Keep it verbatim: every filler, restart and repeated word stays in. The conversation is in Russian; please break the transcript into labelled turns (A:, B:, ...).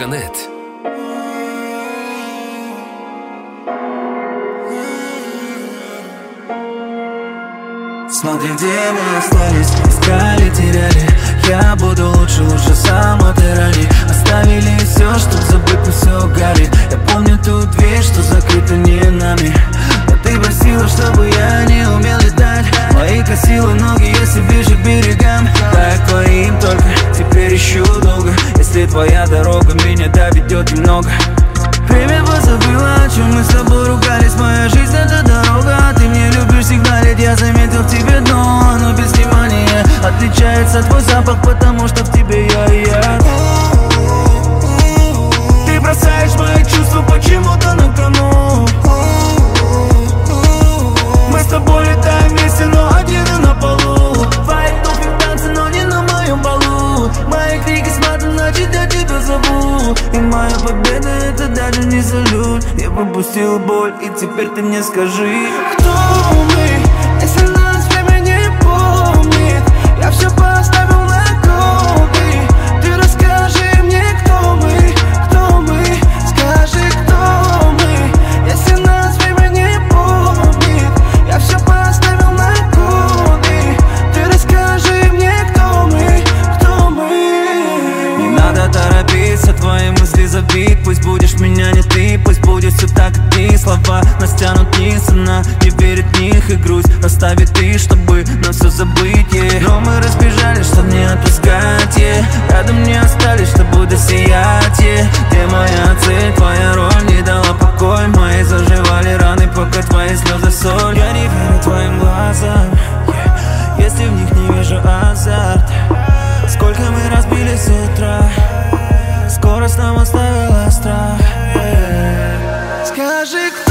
A: точка нет.
B: Смотри, где мы остались, искали, теряли. Я буду лучше, лучше сам, а ты ранее. Оставили все, чтоб забыть, но все горит. Я помню ту дверь, что закрыта не нами. Но ты просила, чтобы я не умел летать. Мои косила ноги, если ближе к берегам. Так твоим только, теперь ищу долго. Если твоя дорога меня доведет немного. Время позабыло, о чем мы с тобой ругались. Моя жизнь — это дорога, а ты мне любишь сигналить. Я заметил в тебе дно, но без внимания. Отличается твой запах, потому что в тебе я и я. Ты бросаешь мои чувства почему-то на кону. Мы с тобой летаем вместе, но один и на полу. Твои туфли в танце, но не на моем балу. Мои крики с матом, значит я тебя зову. И моя победа — это даже не салют. Я пропустил боль, и теперь ты мне скажи, кто мы, если нас время не помнит. Я все поставил на копии. Ты расскажи мне, кто мы, кто мы. Скажи, кто мы, если нас время не помнит. Я все поставил на копии. Ты расскажи мне, кто мы, кто мы. Не надо торопиться, твои мысли забить. Пусть будешь меня не ты, пусть будет все так, как ты. Слова нас тянут вниз, она не верит в них, и грусть оставит ты, чтобы на все забыть, yeah. Но мы разбежались, чтоб не отпускать, yeah. Рядом не остались, чтобы досиять, yeah. Где моя цель, твоя роль не дала покой. Мои заживали раны, пока твои слезы соль. Я не верю твоим глазам, yeah. Если в них не вижу азарт. Сколько мы разбились с утра, скорость нам оставила страх, yeah. Скажи, кто